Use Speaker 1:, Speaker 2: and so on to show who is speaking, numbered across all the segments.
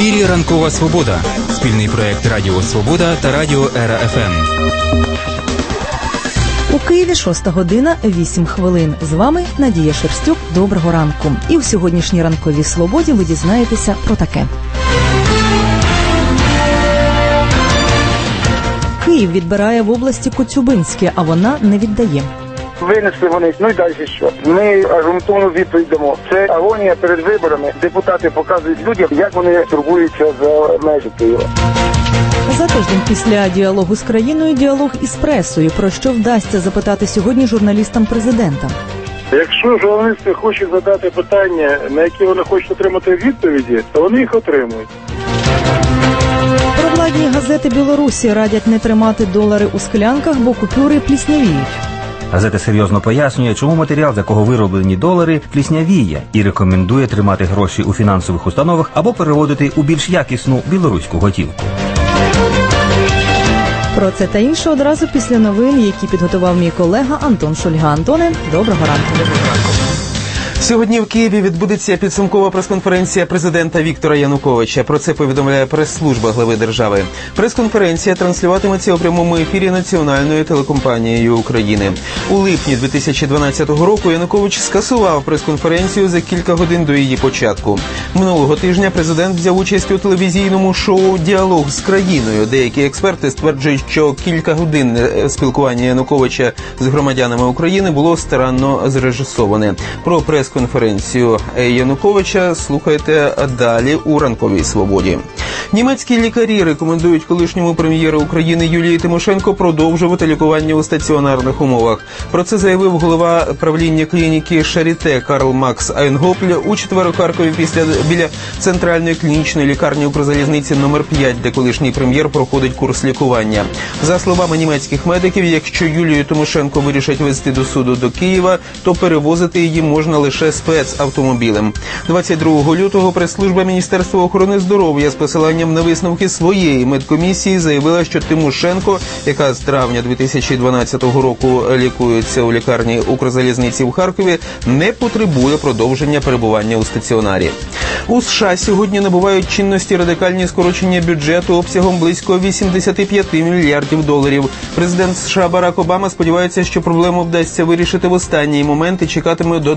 Speaker 1: ефірі «Ранкова Свобода» – спільний проєкт Радіо Свобода та Радіо Ера ФМ.
Speaker 2: У Києві 6 година 8 хвилин. З вами Надія Шерстюк. Доброго ранку. І в сьогоднішній «Ранковій Свободі» ви дізнаєтеся про таке. Київ відбирає в області Коцюбинське, а вона не віддає.
Speaker 3: Винесли вони, ну і далі що? Ми аргументовну відповідь дамо. Це агонія перед виборами. Депутати показують людям, як вони турбуються за межі Києва.
Speaker 2: За тиждень після діалогу з країною, діалог із пресою. Про що вдасться запитати сьогодні журналістам президента?
Speaker 3: Якщо журналісти хочуть задати питання, на які вони хочуть отримати відповіді, то вони їх отримують.
Speaker 2: Провладні газети Білорусі радять не тримати долари у склянках, бо купюри пліснявіють.
Speaker 4: Газета серйозно пояснює, чому матеріал, з якого вироблені долари, пліснявіє, і рекомендує тримати гроші у фінансових установах або переводити у більш якісну білоруську готівку.
Speaker 2: Про це та інше одразу після новин, які підготував мій колега Антон Шульга. Антоне, доброго ранку.
Speaker 5: Сьогодні в Києві відбудеться підсумкова прес-конференція президента Віктора Януковича. Про це повідомляє прес-служба глави держави. Прес-конференція транслюватиметься у прямому ефірі Національною телекомпанією України. У липні 2012 року Янукович скасував прес-конференцію за кілька годин до її початку. Минулого тижня президент взяв участь у телевізійному шоу «Діалог з країною». Деякі експерти стверджують, що кілька годин спілкування Януковича з громадянами України було старанно зрежисоване. Про прес-конференцію Януковича слухайте далі у «Ранковій Свободі». Німецькі лікарі рекомендують колишньому прем'єру України Юлії Тимошенко продовжувати лікування у стаціонарних умовах. Про це заявив голова правління клініки Шаріте Карл Макс Айнгопль у четвер у Харкові біля центральної клінічної лікарні Укрзалізниці номер 5, де колишній прем'єр проходить курс лікування. За словами німецьких медиків, якщо Юлію Тимошенко вирішать везти до суду до Києва, то перевозити її можна лише спецавтомобілем. 22 лютого прес-служба Міністерства охорони здоров'я з посиланням на висновки своєї медкомісії заявила, що Тимошенко, яка з травня 2012 року лікується у лікарні Укрзалізниці в Харкові, не потребує продовження перебування у стаціонарі. У США сьогодні набувають чинності радикальні скорочення бюджету обсягом близько 85 мільярдів доларів. Президент США Барак Обама сподівається, що проблему вдасться вирішити в останній момент і чекатиме до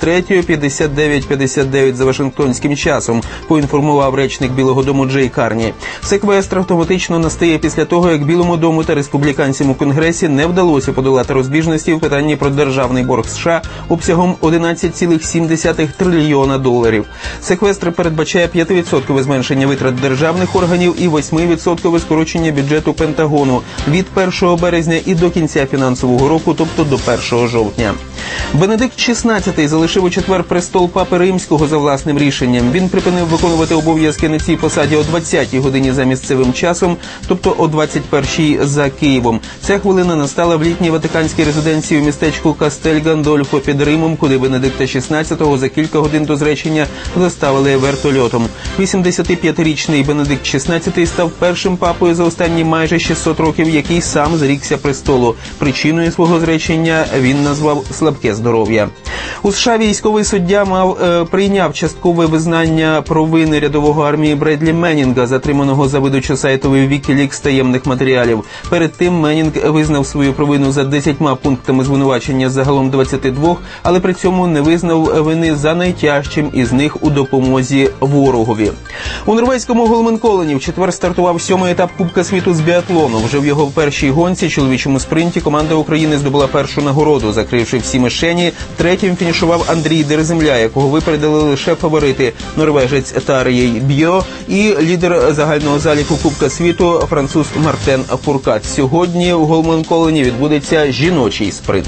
Speaker 5: 23:59 за вашингтонським часом, поінформував речник Білого дому Джей Карні. Секвестр автоматично настає після того, як Білому дому та республіканцям у Конгресі не вдалося подолати розбіжності в питанні про державний борг США обсягом 11,7 трильйона доларів. Секвестр передбачає 5% зменшення витрат державних органів і 8% скорочення бюджету Пентагону від 1 березня і до кінця фінансового року, тобто до 1 жовтня. Бенедикт XVI залишив у четвер престол Папи Римського за власним рішенням. Він припинив виконувати обов'язки на цій посаді о 20-й годині за місцевим часом, тобто о 21-й за Києвом. Ця хвилина настала в літній ватиканській резиденції у містечку Кастель Гандольфо під Римом, куди Бенедикта XVI за кілька годин до зречення доставили вертольотом. 85-річний Бенедикт XVI став першим папою за останні майже 600 років, який сам зрікся престолу. Причиною свого зречення він назвав слабке здоров'я. У США військовий суддя прийняв часткове визнання провини рядового армії Бредлі Меннінга, затриманого за видачу сайтової WikiLeaks таємних матеріалів. Перед тим Меннінг визнав свою провину за 10 пунктами звинувачення з загалом 22, але при цьому не визнав вини за найтяжчим із них у допомозі ворогові. У норвезькому Голменколені в четвер стартував 7-й етап Кубка світу з біатлону. Вже в його першій гонці, чоловічому спринті, команда України здобула першу нагороду, закривши всі мишені. Третім фінішував Андрій Дереземля, якого випередили лише фаворити – норвежець Тар'єй Бьо і лідер загального заліку Кубка світу француз Мартен Фуркат. Сьогодні у Голменколені відбудеться жіночий спринт.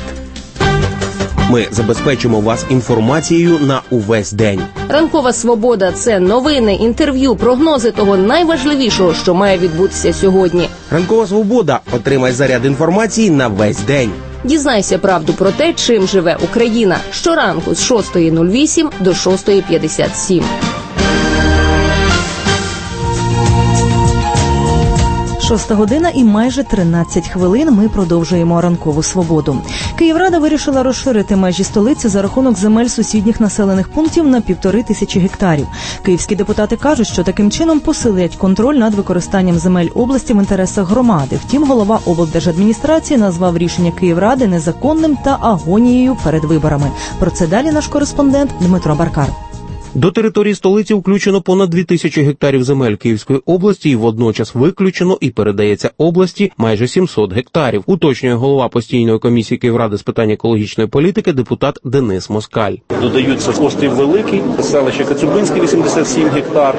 Speaker 6: Ми забезпечимо вас інформацією на увесь день.
Speaker 7: Ранкова Свобода – це новини, інтерв'ю, прогнози того найважливішого, що має відбутися сьогодні.
Speaker 6: Ранкова Свобода. Отримай заряд інформації на весь день.
Speaker 7: Дізнайся правду про те, чим живе Україна. Щоранку з 6:08 до 6:57.
Speaker 2: 6 година і майже 13 хвилин ми продовжуємо ранкову свободу. Київрада вирішила розширити межі столиці за рахунок земель сусідніх населених пунктів на 1500 гектарів. Київські депутати кажуть, що таким чином посилять контроль над використанням земель області в інтересах громади. Втім, голова облдержадміністрації назвав рішення Київради незаконним та агонією перед виборами. Про це далі наш кореспондент Дмитро Баркар.
Speaker 6: До території столиці включено понад 2000 гектарів земель Київської області і водночас виключено і передається області майже 700 гектарів, уточнює голова постійної комісії Київради з питань екологічної політики депутат Денис Москаль.
Speaker 8: Додаються острів Великий, селище Коцюбинське 87 гектар,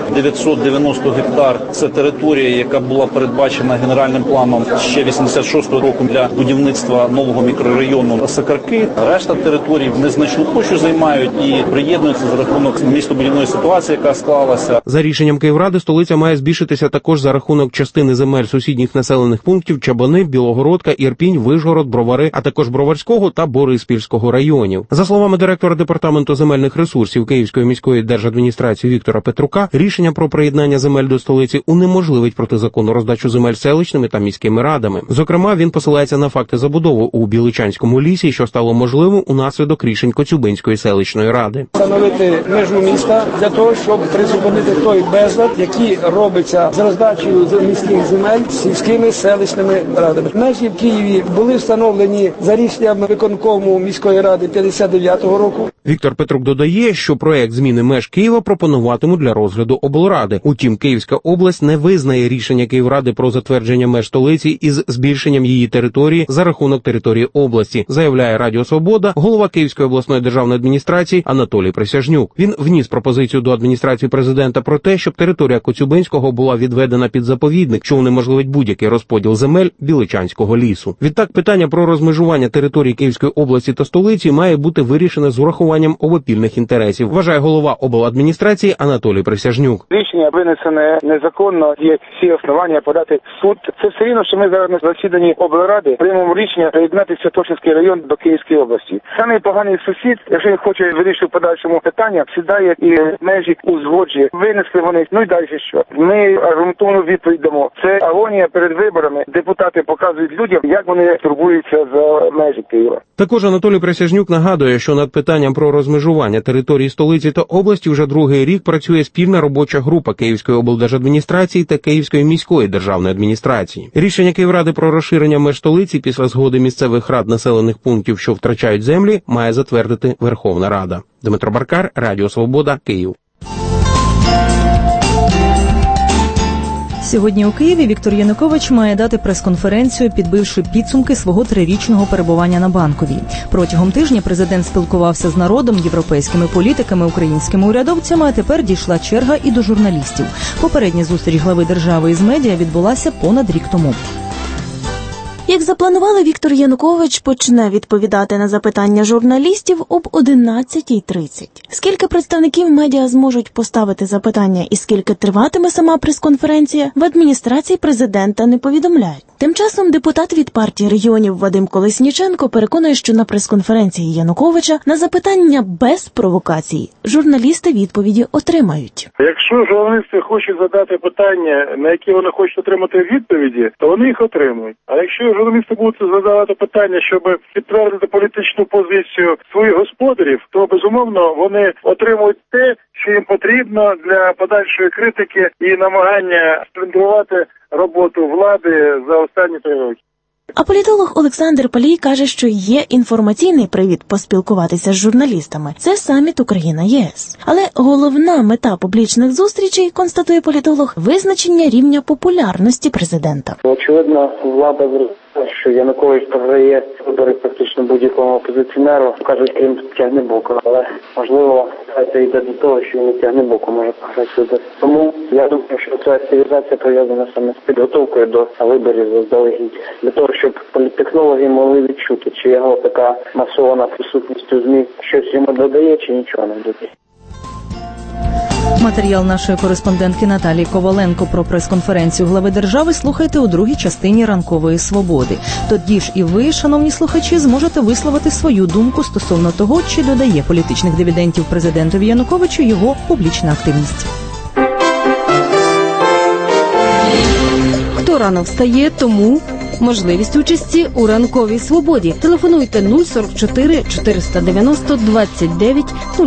Speaker 8: 990 гектар – це територія, яка була передбачена генеральним планом ще 86-го року для будівництва нового мікрорайону Сакарки. Решта територій незначну площу займають і приєднуються за рахунок містобудівної ситуації, яка склалася.
Speaker 6: За рішенням Київради столиця має збільшитися також за рахунок частини земель сусідніх населених пунктів Чабани, Білогородка, Ірпінь, Вишгород, Бровари, а також Броварського та Бориспільського районів. За словами директора департаменту земельних ресурсів Київської міської держадміністрації Віктора Петрука, рішення про приєднання земель до столиці унеможливить протизаконну роздачу земель селищними та міськими радами. Зокрема, він посилається на факти забудови у Біличанському лісі, що стало можливим унаслідок рішень Коцюбинської селищної ради.
Speaker 9: Встановити межу міста для того, щоб призупинити той безлад, який робиться з роздачею міських земель сільськими селищними радами. Межі в Києві були встановлені за рішенням виконкому міської ради 59-го року.
Speaker 6: Віктор Петрук додає, що проект зміни меж Києва пропонуватимуть для розгляду облради. Утім, Київська область не визнає рішення Київради про затвердження меж столиці із збільшенням її території за рахунок території області, заявляє Радіо Свобода голова Київської обласної державної адміністрації Анатолій Присяжнюк. Він вніс пропозицію до адміністрації президента про те, щоб територія Коцюбинського була відведена під заповідник, що унеможливить будь-який розподіл земель Біличанського лісу. Відтак, питання про розмежування території Київської області та столиці має бути вирішене з урахуванням обопільних інтересів, вважає голова обладміністрації Анатолій Присяжнюк.
Speaker 3: Рішення винесене незаконно, є всі основання подати в суд. Це все рівно, що ми зараз на засіданні облради приймемо рішення приєднати Святошинський район до Київської області. Самий поганий сусід, якщо він хоче вирішити в подальшому питання, сідає і межі узгоджує. Винесли вони, ну і далі що? Ми аргументовну відповідь дамо. Це агонія перед виборами. Депутати показують людям, як вони турбуються за межі Києва.
Speaker 6: Також Анатолій Присяжнюк нагадує, що над питанням про розмежування території столиці та області вже другий рік працює спільна робоча група Київської облдержадміністрації та Київської міської державної адміністрації. Рішення Київради про розширення меж столиці після згоди місцевих рад населених пунктів, що втрачають землі, має затвердити Верховна Рада. Дмитро Баркар, Радіо Свобода, Київ.
Speaker 2: Сьогодні у Києві Віктор Янукович має дати прес-конференцію, підбивши підсумки свого 3-річного перебування на Банковій. Протягом тижня президент спілкувався з народом, європейськими політиками, українськими урядовцями, а тепер дійшла черга і до журналістів. Попередня зустріч глави держави із медіа відбулася понад рік тому.
Speaker 10: Як запланували, Віктор Янукович почне відповідати на запитання журналістів об 11:30. Скільки представників медіа зможуть поставити запитання і скільки триватиме сама прес-конференція, в адміністрації президента не повідомляють. Тим часом депутат від партії регіонів Вадим Колесніченко переконує, що на прес-конференції Януковича на запитання без провокацій журналісти відповіді отримають.
Speaker 11: Якщо журналісти хочуть задати питання, на які вони хочуть отримати відповіді, то вони їх отримують. А якщо журналісти будуть задавати питання, щоб підтвердити політичну позицію своїх господарів, то, безумовно, вони отримують те, що їм потрібно для подальшої критики і намагання сплюндрувати роботу влади за останні 3 роки.
Speaker 10: А політолог Олександр Палій каже, що є інформаційний привід поспілкуватися з журналістами. Це саміт Україна-ЄС. Але головна мета публічних зустрічей, констатує політолог, визначення рівня популярності президента.
Speaker 3: Очевидно, влада зрозуміла, що Янукович програє вибори практично будь-якому опозиціонеру, кажуть, крім Тягнебока. Але, можливо, це йде до того, що він і Тягнебоку може програти вибори. Тому я думаю, що ця стилізація пов'язана саме з підготовкою до виборів заздалегідь. Для того, щоб політтехнологи могли відчути, чи його така масована присутність у ЗМІ щось йому додає, чи нічого не додає.
Speaker 2: Матеріал нашої кореспондентки Наталії Коваленко про прес-конференцію глави держави слухайте у другій частині «Ранкової свободи». Тоді ж і ви, шановні слухачі, зможете висловити свою думку стосовно того, чи додає політичних дивідендів президентові Януковичу його публічна активність.
Speaker 10: Хто
Speaker 7: хто рано встає, тому можливість участі у ранковій свободі. Телефонуйте 044 490 29 05.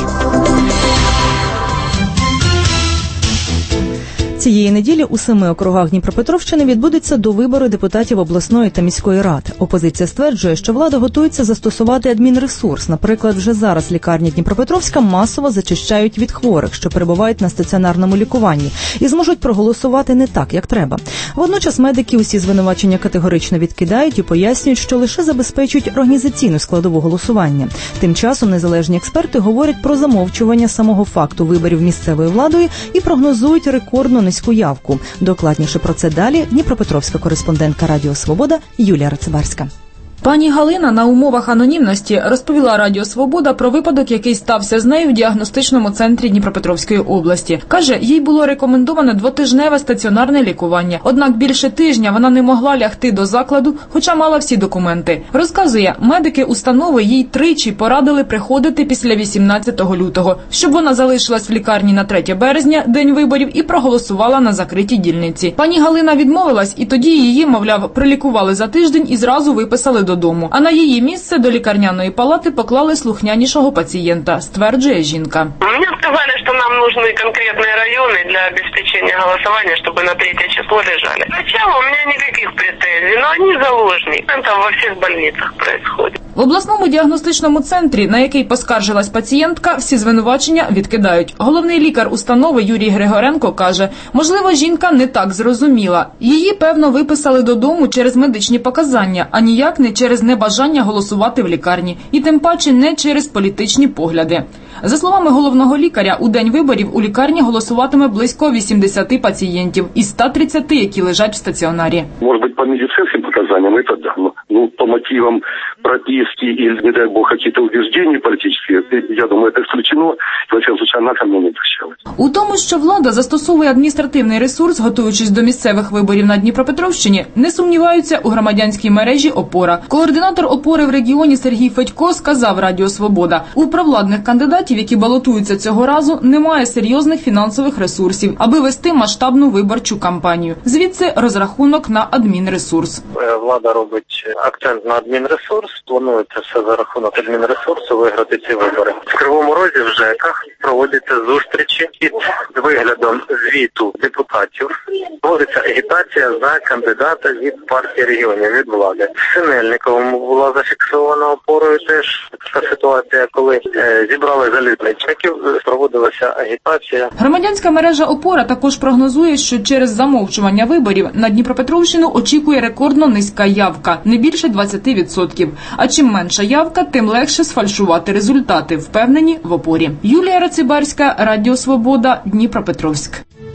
Speaker 2: Цієї неділі у 7 округах Дніпропетровщини відбудуться довибори депутатів обласної та міської рад. Опозиція стверджує, що влада готується застосувати адмінресурс. Наприклад, вже зараз лікарні Дніпропетровська масово зачищають від хворих, що перебувають на стаціонарному лікуванні, і зможуть проголосувати не так, як треба. Водночас медики усі звинувачення категорично відкидають і пояснюють, що лише забезпечують організаційну складову голосування. Тим часом незалежні експерти говорять про замовчування самого факту виборів місцевою владою і прогнозують рекордно низьку явку. Докладніше про це далі дніпропетровська кореспондентка Радіо Свобода Юлія Рацибарська.
Speaker 12: Пані Галина на умовах анонімності розповіла Радіо Свобода про випадок, який стався з нею в діагностичному центрі Дніпропетровської області. Каже, їй було рекомендовано 2-тижневе стаціонарне лікування. Однак більше тижня вона не могла лягти до закладу, хоча мала всі документи. Розказує, медики установи їй тричі порадили приходити після 18 лютого, щоб вона залишилась в лікарні на 3 березня, день виборів, і проголосувала на закритій дільниці. Пані Галина відмовилась, і тоді її, мовляв, прилікували за тиждень і зразу виписали додому. А на її місце до лікарняної палати поклали слухнянішого пацієнта, стверджує жінка.
Speaker 13: Мені сказали, що нам нужны конкретні райони для обеспечення голосування, щоб на 3 число лежали. Сначала у мене ніяких претензій, але вони заложні. Це во всіх больницях происходит.
Speaker 12: В обласному діагностичному центрі, на який поскаржилась пацієнтка, всі звинувачення відкидають. Головний лікар установи Юрій Григоренко каже, можливо, жінка не так зрозуміла. Її, певно, виписали додому через медичні показання, а ніяк не через небажання голосувати в лікарні. І тим паче не через політичні погляди. За словами головного лікаря, у день виборів у лікарні голосуватиме близько 80 пацієнтів із 130, які лежать в стаціонарі.
Speaker 14: Може бути, по медицинським показанням, це да. Ну, по мотивам прописки или, не дай бог, какие-то убеждения политические, я думаю, это исключено. В этом случае она ко мне не обращалась.
Speaker 12: У тому, що влада застосовує адміністративний ресурс, готуючись до місцевих виборів на Дніпропетровщині, не сумніваються у громадянській мережі «Опора». Координатор «Опори» в регіоні Сергій Федько сказав Радіо Свобода, у провладних кандидатів, які балотуються цього разу, немає серйозних фінансових ресурсів, аби вести масштабну виборчу кампанію. Звідси розрахунок на адмінресурс.
Speaker 15: Влада робить акцент на адмінресурс, планується все за рахунок адмінресурсу виграти ці вибори. В Кривому Розі в ЖЕКах проводяться зустрічі під виглядом звіту депутатів. Проводиться агітація за кандидата від партії регіонів, від влади. В Синельниковому була зафіксована «Опорою» теж така ситуація, коли зібрали залізничників, проводилася агітація.
Speaker 12: Громадянська мережа «Опора» також прогнозує, що через замовчування виборів на Дніпропетровщину очікує рекордно низька явка – не більше 20%. А чим менша явка, тим легше сфальшувати результати, впевнені в «Опорі». Юлія Рацибарська, Радіо Свобода, Дніпропетровськ.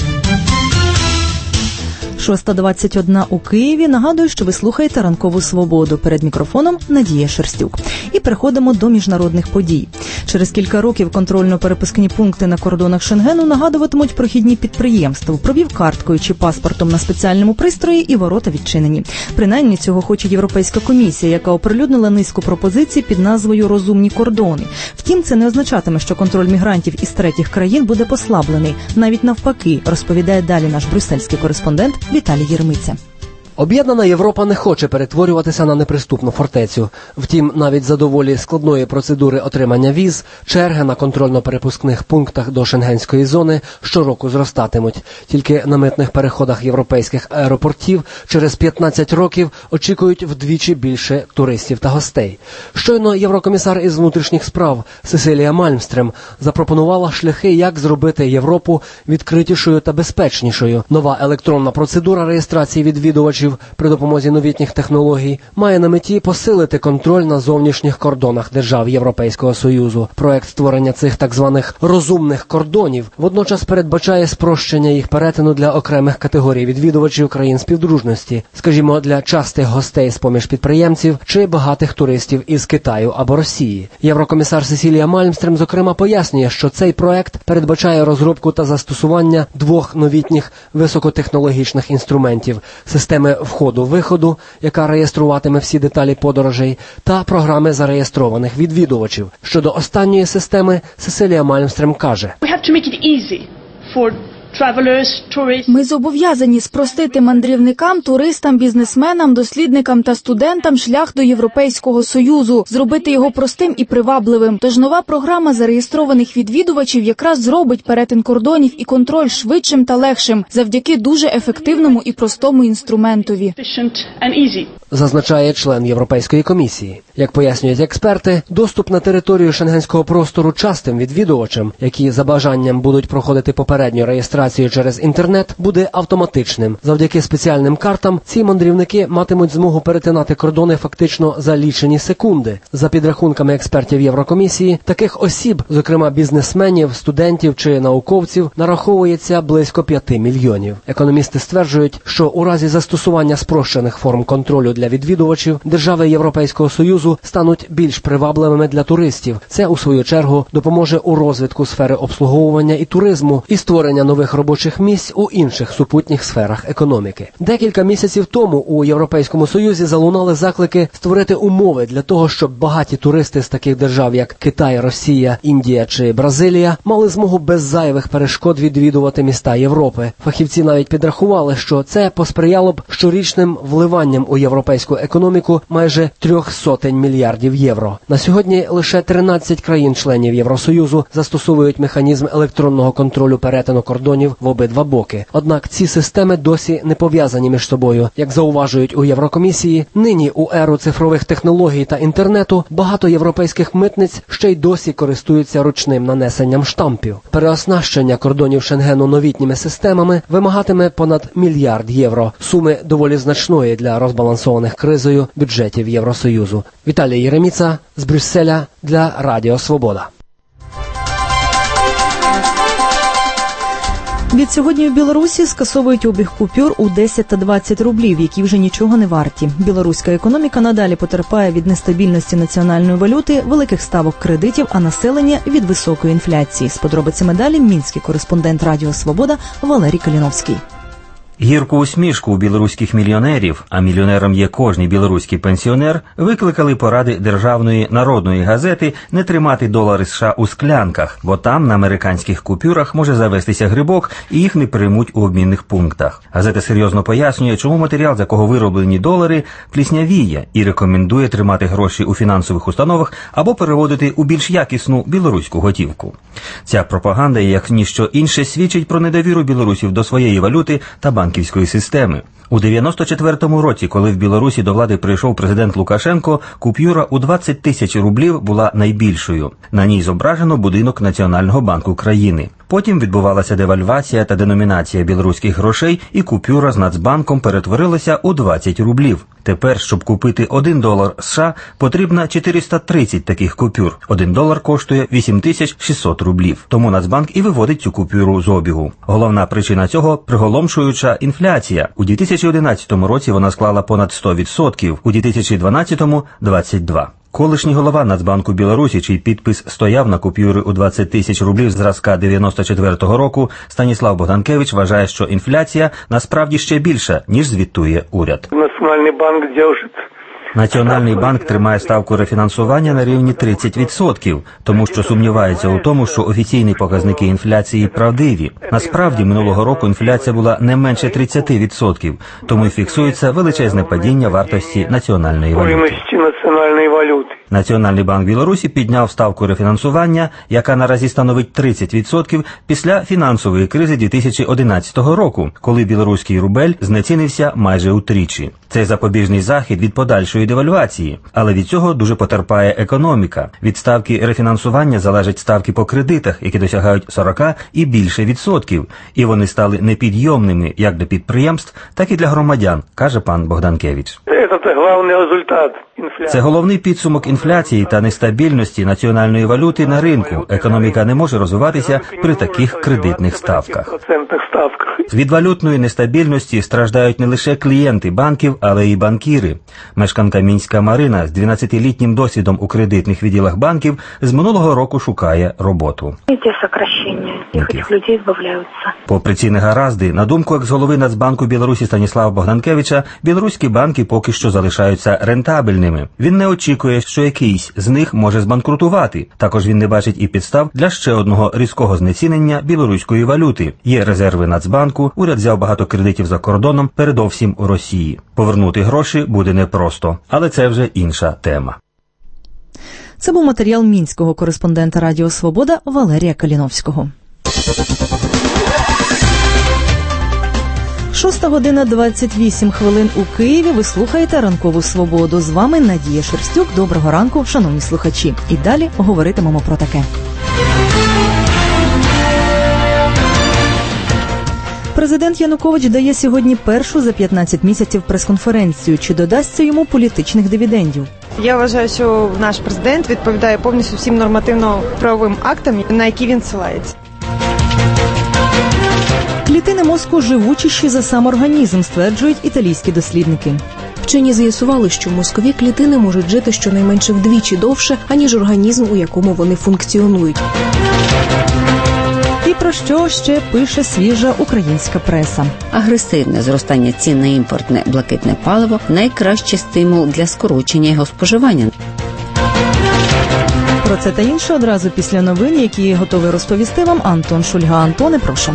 Speaker 2: 6:21 у Києві. Нагадую, що ви слухаєте «Ранкову свободу». Перед мікрофоном Надія Шерстюк. І переходимо до міжнародних подій. Через кілька років контрольно-перепускні пункти на кордонах Шенгену нагадуватимуть прохідні підприємства. Провів карткою чи паспортом на спеціальному пристрої і ворота відчинені. Принаймні цього хоче Європейська комісія, яка оприлюднила низку пропозицій під назвою «Розумні кордони». Втім, це не означатиме, що контроль мігрантів із третіх країн буде послаблений. Навіть навпаки, розповідає далі наш брюссельський кореспондент Віталій Єрмиця.
Speaker 16: Об'єднана Європа не хоче перетворюватися на неприступну фортецю. Втім, навіть за доволі складної процедури отримання віз, черги на контрольно-перепускних пунктах до шенгенської зони щороку зростатимуть. Тільки на митних переходах європейських аеропортів через 15 років очікують вдвічі більше туристів та гостей. Щойно єврокомісар із внутрішніх справ Сесилія Мальмстрем запропонувала шляхи, як зробити Європу відкритішою та безпечнішою. Нова електронна процедура реєстрації відвідувачів при допомозі новітніх технологій має на меті посилити контроль на зовнішніх кордонах держав Європейського Союзу. Проект створення цих так званих розумних кордонів водночас передбачає спрощення їх перетину для окремих категорій відвідувачів країн співдружності, скажімо, для частих гостей з-поміж підприємців чи багатих туристів із Китаю або Росії. Єврокомісар Сесилія Мальмстрем, зокрема, пояснює, що цей проект передбачає розробку та застосування 2 новітніх високотехнологічних інструментів – системи входу-виходу, яка реєструватиме всі деталі подорожей, та програми зареєстрованих відвідувачів. Щодо останньої системи, Сесилія Мальмстрем каже:
Speaker 17: Ми зобов'язані спростити мандрівникам, туристам, бізнесменам, дослідникам та студентам шлях до Європейського Союзу, зробити його простим і привабливим. Тож нова програма зареєстрованих відвідувачів якраз зробить перетин кордонів і контроль швидшим та легшим завдяки дуже ефективному і простому інструментові.
Speaker 16: Зазначає член Європейської комісії. Як пояснюють експерти, доступ на територію шенгенського простору частим відвідувачам, які за бажанням будуть проходити попередню реєстрацію через інтернет, буде автоматичним. Завдяки спеціальним картам ці мандрівники матимуть змогу перетинати кордони фактично за лічені секунди. За підрахунками експертів Єврокомісії, таких осіб, зокрема бізнесменів, студентів чи науковців, нараховується близько 5 мільйонів. Економісти стверджують, що у разі застосування спрощених форм контролю для відвідувачів, держави Європейського Союзу стануть більш привабливими для туристів. Це, у свою чергу, допоможе у розвитку сфери обслуговування і туризму і створення нових робочих місць у інших супутніх сферах економіки. Декілька місяців тому у Європейському Союзі залунали заклики створити умови для того, щоб багаті туристи з таких держав, як Китай, Росія, Індія чи Бразилія, мали змогу без зайвих перешкод відвідувати міста Європи. Фахівці навіть підрахували, що це посприяло б щорічним вливанням у європейську економіку майже 300 мільярдів євро. На сьогодні лише 13 країн-членів Євросоюзу застосовують механізм електронного контролю перетину кордонів в обидва боки. Однак ці системи досі не пов'язані між собою. Як зауважують у Єврокомісії, нині у еру цифрових технологій та інтернету багато європейських митниць ще й досі користуються ручним нанесенням штампів. Переоснащення кордонів Шенгену новітніми системами вимагатиме понад 1 мільярд євро. Суми доволі значної для розбалансованих кризою бюджетів Євросоюзу. Віталій Єреміца з Брюсселя для Радіо Свобода.
Speaker 2: Від сьогодні в Білорусі скасовують обіг купюр у 10 та 20 рублів, які вже нічого не варті. Білоруська економіка надалі потерпає від нестабільності національної валюти, великих ставок кредитів, а населення – від високої інфляції. З подробицями далі мінський кореспондент Радіо Свобода Валерій Каліновський.
Speaker 4: Гірку усмішку у білоруських мільйонерів, а мільйонером є кожний білоруський пенсіонер, викликали поради державної народної газети не тримати долари США у склянках, бо там на американських купюрах може завестися грибок і їх не приймуть у обмінних пунктах. Газета серйозно пояснює, чому матеріал, з якого вироблені долари, пліснявіє і рекомендує тримати гроші у фінансових установах або переводити у більш якісну білоруську готівку. Ця пропаганда, як ніщо інше, свідчить про недовіру білорусів до своєї валюти та банківської системи. У 94-му році, коли в Білорусі до влади прийшов президент Лукашенко, купюра у 20 тисяч рублів була найбільшою. На ній зображено будинок Національного банку країни. Потім відбувалася девальвація та деномінація білоруських грошей, і купюра з Нацбанком перетворилася у 20 рублів. Тепер, щоб купити $1 США, потрібно 430 таких купюр. $1 коштує 8600 рублів. Тому Нацбанк і виводить цю купюру з обігу. Головна причина цього – приголомшуюча інфляція. У 2011 році вона склала понад 100%, у 2012 – 22%. Колишній голова Нацбанку Білорусі, чий підпис стояв на купюрі у 20 тисяч рублів зразка 94-го року, Станіслав Богданкевич вважає, що інфляція насправді ще більша, ніж звітує уряд.
Speaker 9: Національний банк держить.
Speaker 4: Національний банк тримає ставку рефінансування на рівні 30%, тому що сумнівається у тому, що офіційні показники інфляції правдиві. Насправді, минулого року інфляція була не менше 30%, тому й фіксується величезне падіння вартості національної валюти. Національний банк Білорусі підняв ставку рефінансування, яка наразі становить 30% після фінансової кризи 2011 року, коли білоруський рубель знецінився майже утричі. Цей запобіжний захід від подальшої девальвації, але від цього дуже потерпає економіка. Від ставки рефінансування залежать ставки по кредитах, які досягають 40 і більше відсотків, і вони стали непідйомними як для підприємств, так і для громадян, каже пан Богданкевич.
Speaker 9: Це головний результат.
Speaker 4: Це головний підсумок інфляції та нестабільності національної валюти на ринку. Економіка не може розвиватися при таких кредитних ставках. Від валютної нестабільності страждають не лише клієнти банків, але й банкіри. Мешканка Мінська Марина з 12-літнім досвідом у кредитних відділах банків з минулого року шукає роботу. Попри ці негаразди, на думку екс-голови Нацбанку Білорусі Станіслава Богданкевича, білоруські банки поки що залишаються рентабельними. Він не очікує, що якийсь з них може збанкрутувати. Також він не бачить і підстав для ще одного різкого знецінення білоруської валюти. Є резерви Нацбанку, уряд взяв багато кредитів за кордоном, передовсім у Росії. Повернути гроші буде непросто, але це вже інша тема.
Speaker 2: Це був матеріал мінського кореспондента Радіо Свобода Валерія Каліновського. 6:28 у Києві. Ви слухаєте «Ранкову свободу». З вами Надія Шерстюк. Доброго ранку, шановні слухачі. І далі говоритимемо про таке. Президент Янукович дає сьогодні першу за 15 місяців прес-конференцію. Чи додасться йому політичних дивідендів?
Speaker 18: Я вважаю, що наш президент відповідає повністю всім нормативно-правовим актам, на які він ссилається.
Speaker 2: Клітини мозку живучіші за сам організм, стверджують італійські дослідники.
Speaker 19: Вчені з'ясували, що мозкові клітини можуть жити щонайменше вдвічі довше, аніж організм, у якому вони функціонують.
Speaker 2: І про що ще пише свіжа українська преса?
Speaker 20: Агресивне зростання цін на імпортне блакитне паливо – найкращий стимул для скорочення його споживання.
Speaker 2: Про це та інше одразу після новин, які готовий розповісти вам Антон Шульга. Антоне, прошу.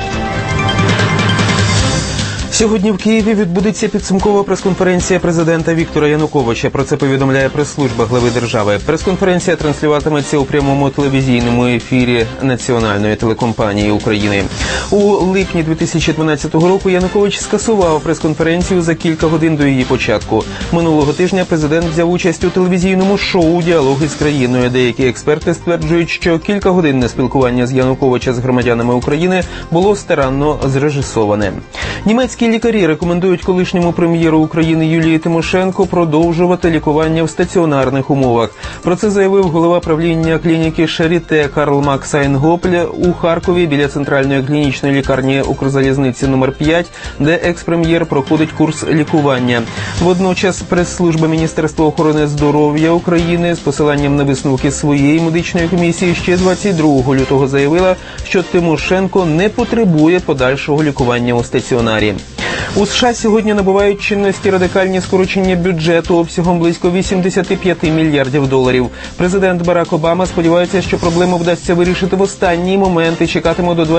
Speaker 5: Сьогодні в Києві відбудеться підсумкова прес-конференція президента Віктора Януковича. Про це повідомляє прес-служба глави держави. Прес-конференція транслюватиметься у прямому телевізійному ефірі Національної телекомпанії України. У липні 2012 року Янукович скасував прес-конференцію за кілька годин до її початку. Минулого тижня президент взяв участь у телевізійному шоу «Діалоги з країною». Деякі експерти стверджують, що кількагодинне спілкування з Януковича з громадянами України було старанно зрежисоване. Німецькі лікарі рекомендують колишньому прем'єру України Юлії Тимошенко продовжувати лікування в стаціонарних умовах. Про це заявив голова правління клініки Шаріте Карл Макс Айнгопль у Харкові біля центральної клінічної лікарні Укрзалізниці номер 5, де екс-прем'єр проходить курс лікування. Водночас прес-служба Міністерства охорони здоров'я України з посиланням на висновки своєї медичної комісії ще 22 лютого заявила, що Тимошенко не потребує подальшого лікування у стаціонарі. У США сьогодні набувають чинності радикальні скорочення бюджету обсягом близько 85 мільярдів доларів. Президент Барак Обама сподівається, що проблему вдасться вирішити в останній момент і чекатиме до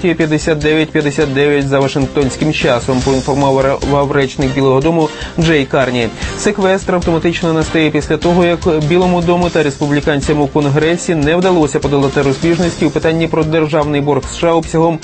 Speaker 5: 23:59 за вашингтонським часом, поінформував речник Білого дому Джей Карні. Секвестр автоматично настає після того, як Білому дому та республіканцям у Конгресі не вдалося подолати розбіжності у питанні про державний борг США обсягом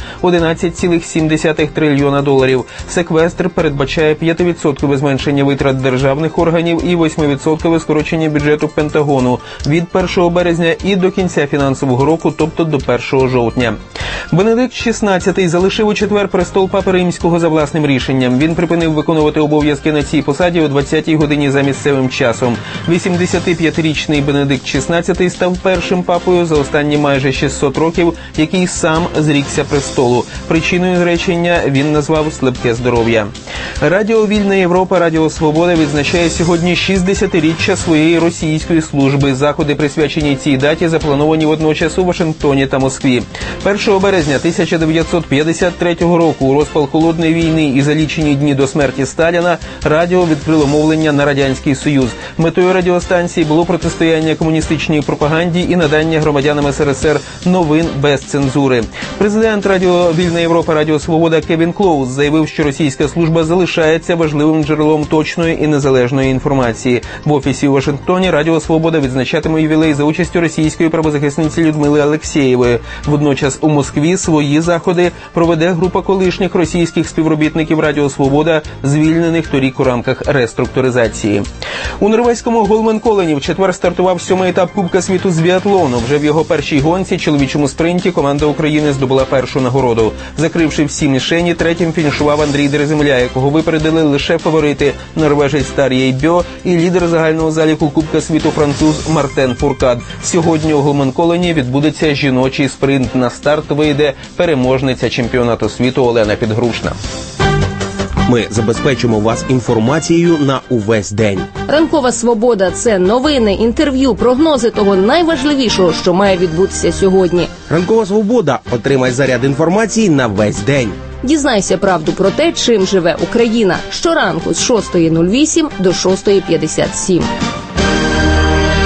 Speaker 5: 11,7 трильйона доларів. Секвестр передбачає 5% зменшення витрат державних органів і 8% скорочення бюджету Пентагону від 1 березня і до кінця фінансового року, тобто до 1 жовтня. Бенедикт XVI залишив у четвер престол Папи Римського за власним рішенням. Він припинив виконувати обов'язки на цій посаді о 20-й годині за місцевим часом. 85-річний Бенедикт XVI став першим папою за останні майже 600 років, який сам зрікся престолу. Причиною зречення він назвав слабке здоров'я. Радіо «Вільна Європа», Радіо Свобода відзначає сьогодні 60-річчя своєї російської служби. Заходи, присвячені цій даті, заплановані водночас у Вашингтоні та Москві. 1 березня 1953 року, у розпал Холодної війни і за лічені дні до смерті Сталіна, радіо відкрило мовлення на Радянський Союз. Метою радіостанції було протистояння комуністичній пропаганді і надання громадянам СРСР новин без цензури. Президент Радіо «Вільна Європа», Радіо Свобода Кевін Клоуз заявив, що російська служба залишається важливим джерелом точної і незалежної інформації. В офісі у Вашингтоні Радіо Свобода відзначатиме ювілей за участю російської правозахисниці Людмили Алексєєвої. Водночас у Москві свої заходи проведе група колишніх російських співробітників Радіо Свобода, звільнених торік у рамках реструктуризації. У норвезькому Голменколені в четвер стартував 7-й етап Кубка світу з біатлону. Вже в його першій гонці, чоловічому спринті, команда України здобула першу нагороду. Закривши всі мішені, третім фінішував Андрій Дереземля, якого випередили лише фаворити – норвежець Тар'єй Бьо і лідер загального заліку Кубка світу француз Мартен Фуркад. Сьогодні у Голменколені відбудеться жіночий спринт. На старт вийде переможниця чемпіонату світу Олена Підгрушна.
Speaker 6: Ми забезпечимо вас інформацією на увесь день.
Speaker 19: Ранкова свобода – це новини, інтерв'ю, прогнози того найважливішого, що має відбутися сьогодні.
Speaker 6: Ранкова свобода. Отримай заряд інформації на весь день.
Speaker 19: Дізнайся правду про те, чим живе Україна. Щоранку з 6:08 до 6:57.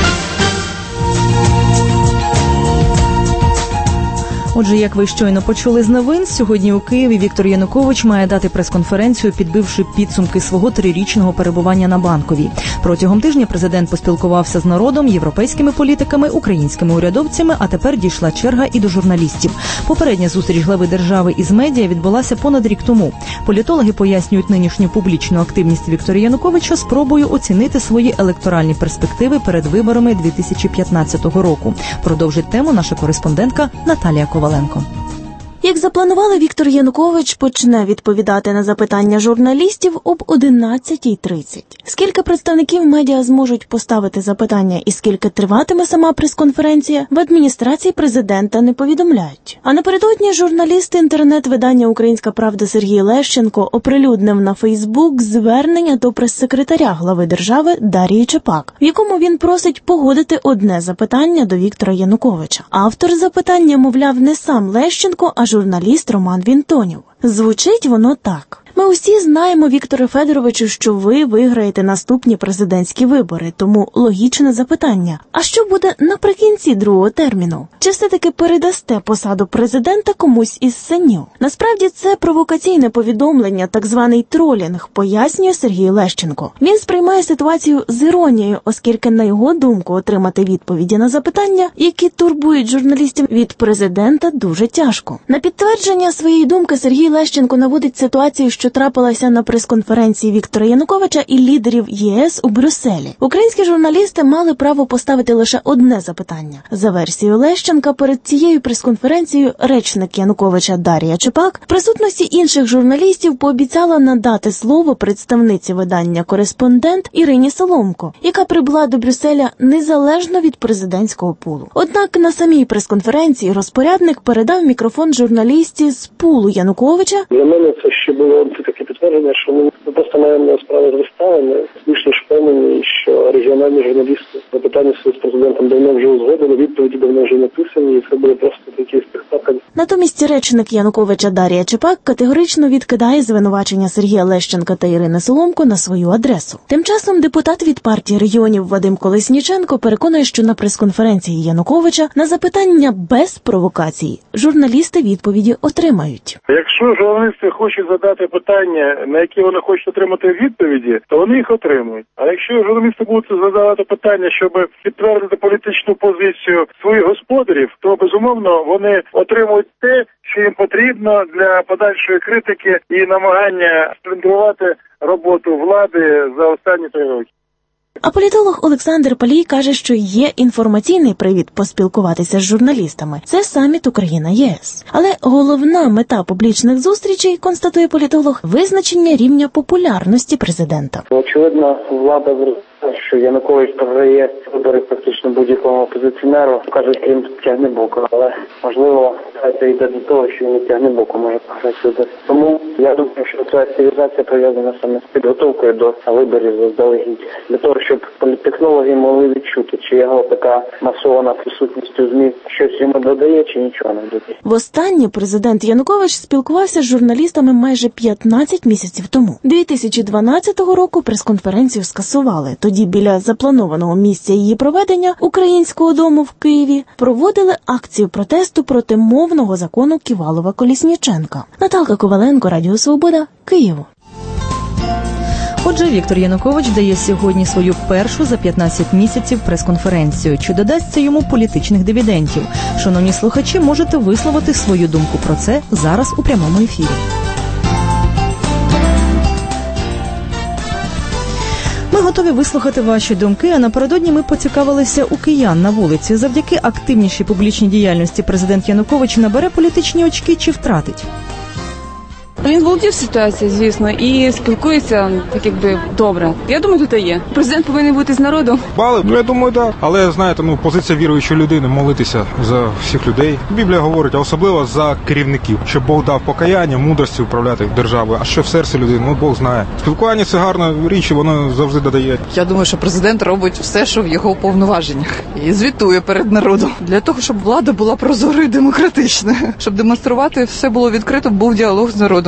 Speaker 2: Отже, як ви щойно почули з новин, сьогодні у Києві Віктор Янукович має дати прес-конференцію, підбивши підсумки свого 3-річного перебування на Банковій. Протягом тижня президент поспілкувався з народом, європейськими політиками, українськими урядовцями, а тепер дійшла черга і до журналістів. Попередня зустріч глави держави із медіа відбулася понад рік тому. Політологи пояснюють нинішню публічну активність Віктора Януковича спробою оцінити свої електоральні перспективи перед виборами 2015 року. Продовжить тему наша кореспондентка Наталія Коваленко.
Speaker 10: Як запланували, Віктор Янукович почне відповідати на запитання журналістів об 11:30. Скільки представників медіа зможуть поставити запитання і скільки триватиме сама прес-конференція, в адміністрації президента не повідомляють. А напередодні журналіст інтернет-видання «Українська правда» Сергій Лещенко оприлюднив на Фейсбук звернення до прес-секретаря глави держави Дарії Чепак, в якому він просить погодити одне запитання до Віктора Януковича. Автор запитання, мовляв, не сам Лещенко, а журналіст Роман Вінтонів. Звучить воно так. Ми усі знаємо, Вікторе Федоровичу, що ви виграєте наступні президентські вибори, тому логічне запитання. А що буде наприкінці другого терміну? Чи все-таки передасте посаду президента комусь із синів? Насправді це провокаційне повідомлення, так званий тролінг, пояснює Сергій Лещенко. Він сприймає ситуацію з іронією, оскільки, на його думку, отримати відповіді на запитання, які турбують журналістів від президента, дуже тяжко. На підтвердження своєї думки Сергій Лещенко наводить ситуацію, що трапилася на прес-конференції Віктора Януковича і лідерів ЄС у Брюсселі. Українські журналісти мали право поставити лише одне запитання. За версією Лещенка, перед цією прес-конференцією речник Януковича Дарія Чепак в присутності інших журналістів пообіцяла надати слово представниці видання «Кореспондент» Ірині Соломко, яка прибула до Брюсселя незалежно від президентського пулу. Однак на самій прес-конференції розпорядник передав мікрофон журналісті з пулу Януковича.
Speaker 3: Для мене це ще було таке підтвердження, що ми просто маємо справу з виставами, більш ніж впевнені, що регіональні журналісти запитання з президентом давно вже узгодили, відповіді давно вже написані, і це буде просто такий спектакль.
Speaker 10: Натомість речник Януковича Дарія Чепак категорично відкидає звинувачення Сергія Лещенка та Ірини Соломко на свою адресу. Тим часом депутат від партії регіонів Вадим Колесніченко переконує, що на прес-конференції Януковича на запитання без провокацій журналісти відповіді отримають.
Speaker 11: Якщо журналісти хочуть задати питання, на які вони хочуть отримати відповіді, то вони їх отримують. А якщо журналісти будуть задавати питання, щоб підтвердити політичну позицію своїх господарів, то безумовно вони отримують те, що їм потрібно для подальшої критики і намагання сплюндрувати роботу влади за останні 3 роки.
Speaker 10: А політолог Олександр Палій каже, що є інформаційний привід поспілкуватися з журналістами. Це саміт Україна-ЄС. Але головна мета публічних зустрічей, констатує політолог, визначення рівня популярності президента.
Speaker 3: Очевидно, влада зрозуміла, що Янукович програє вибори практично будь-якому опозиціонеру, кажуть, крім Тягнебока. Але, можливо, це йде до того, що він і Тягнебоку може програти. Тому я думаю, що ця стилізація пов'язана саме з підготовкою до виборів заздалегідь. Для того, щоб політтехнологи могли відчути, чи його така масована присутність у ЗМІ щось йому додає, чи нічого не додає.
Speaker 10: Востаннє президент Янукович спілкувався з журналістами майже 15 місяців тому. 2012 року прес-конференцію скасували. Тоді біля запланованого місця її проведення, Українського дому в Києві, проводили акцію протесту проти мовного закону Ківалова-Колісніченка. Наталка Коваленко, Радіо Свобода, Київ.
Speaker 2: Отже, Віктор Янукович дає сьогодні свою першу за 15 місяців прес-конференцію. Чи додасться йому політичних дивідендів? Шановні слухачі, можете висловити свою думку про це зараз у прямому ефірі. Ми готові вислухати ваші думки, а напередодні ми поцікавилися у киян на вулиці. Завдяки активнішій публічній діяльності президент Янукович набере політичні очки чи втратить?
Speaker 21: Він володів ситуацією, звісно, і спілкується так якби добре. Я думаю, тут і є. Президент повинен бути з народу.
Speaker 22: Бали? Я думаю, так. Але, знаєте, позиція віруючої людини – молитися за всіх людей. Біблія говорить, а особливо за керівників, щоб Бог дав покаяння, мудрості управляти державою. А що в серці людини, Бог знає. Спілкування – це гарна річ, і воно завжди додає.
Speaker 23: Я думаю, що президент робить все, що в його повноваженнях. І звітує перед народом. Для того, щоб влада була прозорою і демократичною. Щоб демонструвати, все було відкрито, був діалог з народом.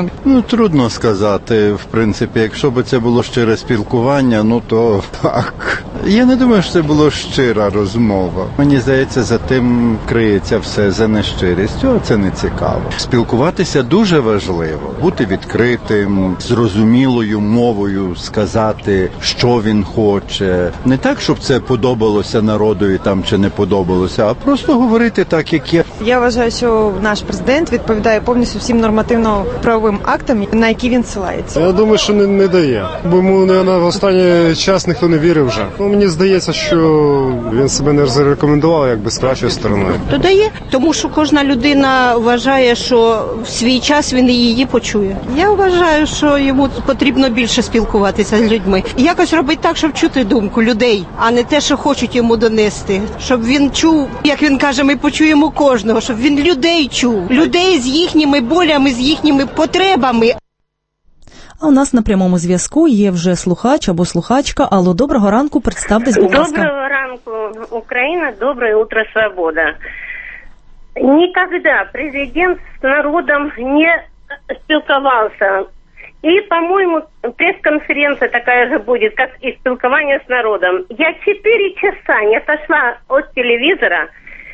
Speaker 23: урядом?
Speaker 1: Трудно сказати. В принципі, якщо б це було щире спілкування, то так. Я не думаю, що це була щира розмова. Мені здається, за тим криється все, за нещирістю, а це не цікаво. Спілкуватися дуже важливо. Бути відкритим, зрозумілою мовою сказати, що він хоче. Не так, щоб це подобалося народові там чи не подобалося, а просто говорити так, як є.
Speaker 18: Я вважаю, що наш президент відповідає повністю всім нормативно-правовим актам, на які він ссилається.
Speaker 7: Я думаю, що не дає. Бо йому на останній час ніхто не вірив вже. Мені здається, що він себе не зарекомендував якби з кращою стороною.
Speaker 8: То дає, тому що кожна людина вважає, що в свій час він її почує. Я вважаю, що йому потрібно більше спілкуватися з людьми. Якось робити так, щоб чути думку людей, а не те, що хочуть йому донести. Щоб він чув, як він каже, ми почуємо кожного, щоб він людей чув. Людей з їхніми болями, з їхніми потребами.
Speaker 2: А у нас на прямому зв'язку є вже слухач або слухачка. Алло, доброго ранку, представтесь, будь ласка.
Speaker 24: Доброго ранку, Украина, доброе утро, свобода. Никогда президент с народом не спілкувався. И, по-моему, пресс-конференция такая же будет, как и спілкування с народом. Я 4 часа не отошла от телевизора,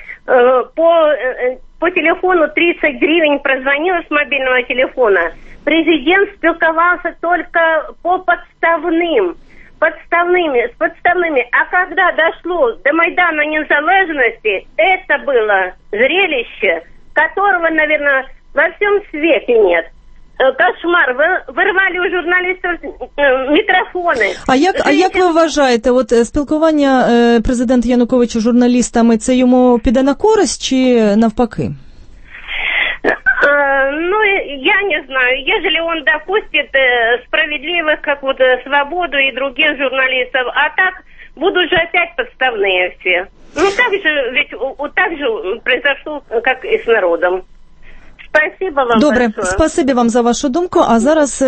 Speaker 24: по телефону 30 гривен прозвонила с мобильного телефона. Президент спілкувався только по подставным. С подставными. А когда дошло до Майдана Незалежности, это было зрелище, которого, наверное, во всем свете нет. Кошмар. Вирвали у журналістів мікрофони.
Speaker 2: А як ви вважаєте, от спілкування президента Януковича з журналістами, це йому піде на користь чи навпаки?
Speaker 24: Я не знаю. Ежели он допустит справедливых, как вот Свободу и других журналистов, а так будут же опять подставные все. Так же произошло, как и с народом. Спасибо вам.
Speaker 2: Добре,
Speaker 24: большое.
Speaker 2: спасибі вам за вашу думку. А зараз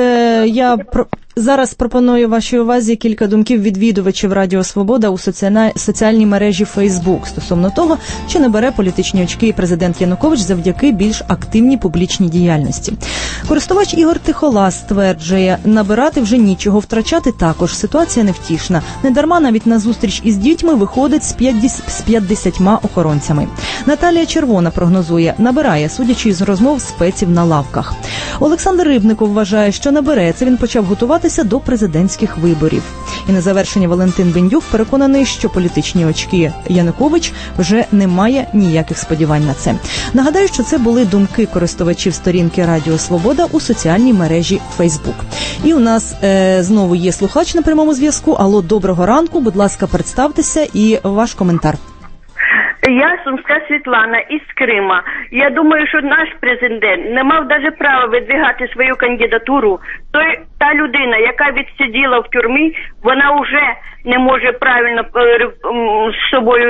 Speaker 2: Зараз пропоную вашій увазі кілька думків відвідувачів Радіо Свобода у соціальній мережі Facebook стосовно того, чи не бере політичні очки президент Янукович завдяки більш активній публічній діяльності. Користувач Ігор Тихолас стверджує, набирати вже нічого, втрачати також. Ситуація невтішна. Недарма навіть на зустріч із дітьми виходить з 50 охоронцями. Наталія Червона прогнозує, набирає, судячи з розмов спеців на лавках. Олександр Рибников вважає, що набере. Це він почав готуватися до президентських виборів. І на завершення Валентин Бендюк переконаний, що політичні очки Янукович вже не має ніяких сподівань на це. Нагадаю, що це були думки користувачів сторінки Радіо Свобода у соціальній мережі Facebook. І у нас знову є слухач на прямому зв'язку. Алло, доброго ранку, будь ласка, представтеся і ваш коментар.
Speaker 25: Я Сумська Світлана із Крима. Я думаю, що наш президент не мав навіть права видвигати свою кандидатуру. Та людина, яка відсиділа в тюрмі, вона вже не може правильно з собою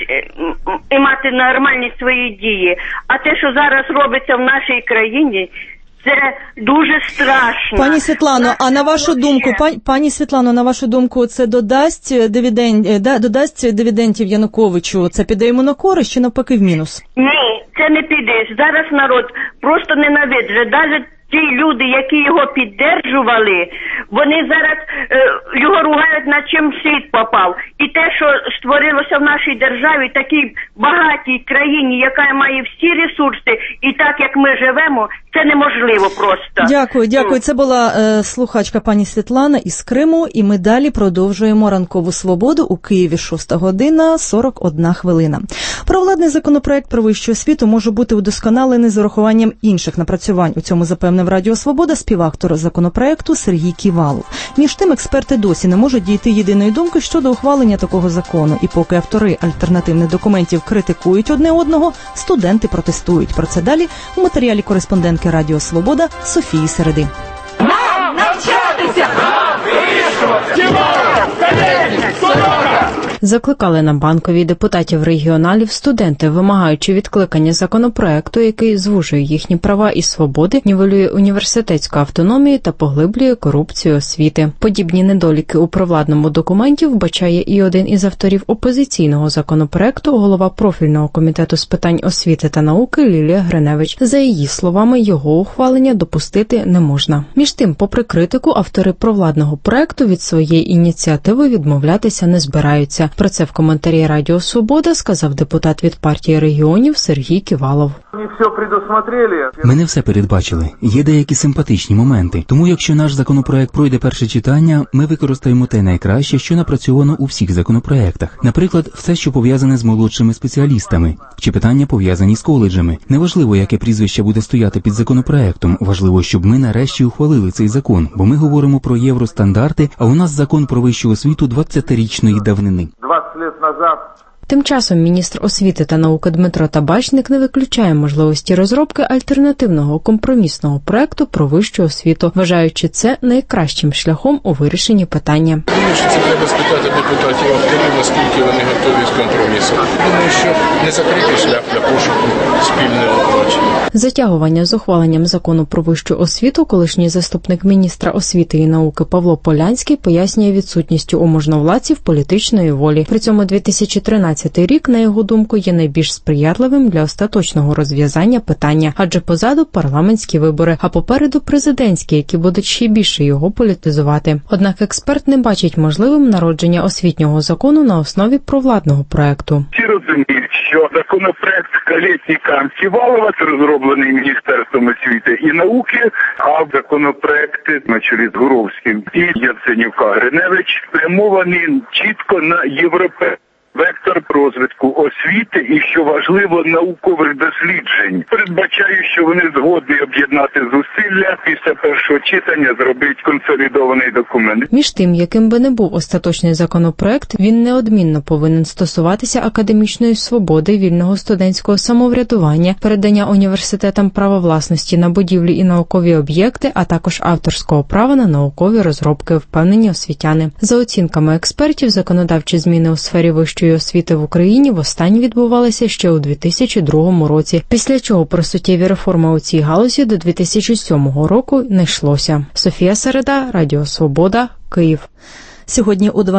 Speaker 25: і мати нормальні свої дії. А те, що зараз робиться в нашій країні, це дуже страшно.
Speaker 2: Пані Світлано, а на вашу думку, пані Світлано, на вашу думку, це додасть дивідендів Януковичу? Це піде йому на користь чи навпаки в мінус?
Speaker 25: Ні, це не піде. Зараз народ просто ненавидить. Навіть ті люди, які його піддержували, вони зараз його ругають, на чим світ попав. І те, що створилося в нашій державі, такій багатій країні, яка має всі ресурси, і так, як ми живемо, це неможливо просто.
Speaker 2: Дякую. Це була слухачка пані Світлана із Криму, і ми далі продовжуємо ранкову свободу у Києві 6 година 41 хвилина. Провладний законопроект про вищу освіту може бути удосконалений з урахуванням інших напрацювань. У цьому запевнив Радіо Свобода співавтор законопроекту Сергій Ківалов. Між тим, експерти досі не можуть дійти єдиної думки щодо ухвалення такого закону. І поки автори альтернативних документів критикують одне одного, студенти протестують. Про це далі у матеріалі кореспондентки Радіо Свобода Софії Середи.
Speaker 26: Нам навчатися!
Speaker 12: Закликали на Банковій депутатів регіоналів студенти, вимагаючи відкликання законопроекту, який звужує їхні права і свободи, нівелює університетську автономію та поглиблює корупцію освіти. Подібні недоліки у провладному документі вбачає і один із авторів опозиційного законопроекту, голова профільного комітету з питань освіти та науки Лілія Гриневич. За її словами, його ухвалення допустити не можна. Між тим, попри критику, автори провладного проекту від своєї ініціативи відмовлятися не збираються. Про це в коментарі Радіо Свобода сказав депутат від партії регіонів Сергій Ківалов.
Speaker 13: Ми не все передбачили. Є деякі симпатичні моменти. Тому якщо наш законопроект пройде перше читання, ми використаємо те найкраще, що напрацьовано у всіх законопроектах. Наприклад, все, що пов'язане з молодшими спеціалістами, чи питання пов'язані з коледжами. Неважливо, яке прізвище буде стояти під законопроектом. Важливо, щоб ми нарешті ухвалили цей закон, бо ми говоримо про євростандарти, а у нас закон про вищу освіту 20-річної давнини.
Speaker 12: 20 років назад. Тим часом міністр освіти та науки Дмитро Табачник не виключає можливості розробки альтернативного компромісного проекту про вищу освіту, вважаючи це найкращим шляхом у вирішенні питання.
Speaker 14: Думаю, що це треба спитати депутатів авторів, наскільки вони готові з компромісом. Думаю, що не закритий шлях для пошуку спільного бачення.
Speaker 12: Затягування з ухваленням закону про вищу освіту колишній заступник міністра освіти і науки Павло Полянський пояснює відсутністю у можновладців політичної волі. При цьому 2013 рік, на його думку, є найбільш сприятливим для остаточного розв'язання питання, адже позаду парламентські вибори, а попереду президентські, які будуть ще більше його політизувати. Однак експерт не бачить можливим народження освітнього закону на основі провладного проекту.
Speaker 11: Всі розуміють, що законопроект Колєсника Ківалова, розроблений Міністерством освіти і науки, а законопроекти на чолі з Гуровським і Яценюка Гриневич спрямовані чітко на європейський вектор розвитку освіти і, що важливо, наукових досліджень. Передбачаю, що вони згодні об'єднати зусилля після першого читання, зробити консолідований документ.
Speaker 12: Між тим, яким би не був остаточний законопроект, він неодмінно повинен стосуватися академічної свободи, вільного студентського самоврядування, передання університетам права власності на будівлі і наукові об'єкти, а також авторського права на наукові розробки, впевнені освітяни. За оцінками експертів, законодавчі зміни у сфері вищої освіти в Україні востаннє відбувалися ще у 2002 році, після чого про суттєві реформи у цій галузі до 2007 року не йшлося. Софія Середа, Радіо Свобода, Київ.
Speaker 2: Сьогодні о